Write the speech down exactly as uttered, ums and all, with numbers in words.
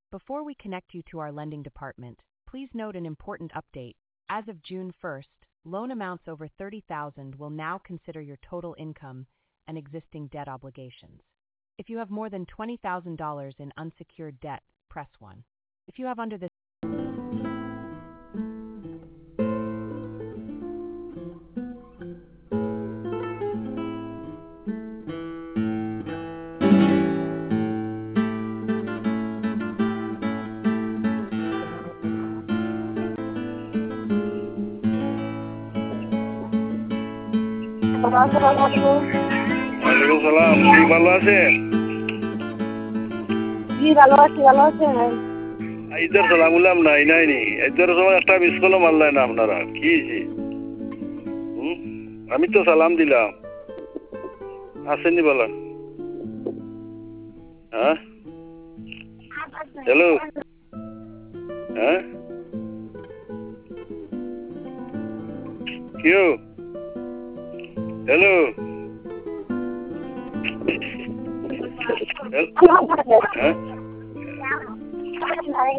Before we connect you to our lending department, please note an important update. As of June first, loan amounts over thirty thousand dollars will now consider your total income and existing debt obligations. If you have more than twenty thousand dollars in unsecured debt, press one. If you have under this ওয়ালাইকুম সালাম। কি ভালো আছেন? জি ভালো আছি, ভালো আছেন? ঈদের সালাম উলাম নাই নাই নি ঈদের সময় একটা মিস কলও মারলেন না আপনারা, কি হুম আমি তো সালাম দিলাম, আসেননি বলেন। হ্যাঁ হ্যালো, হ্যাঁ কেউ হ্যালো হ্যাঁ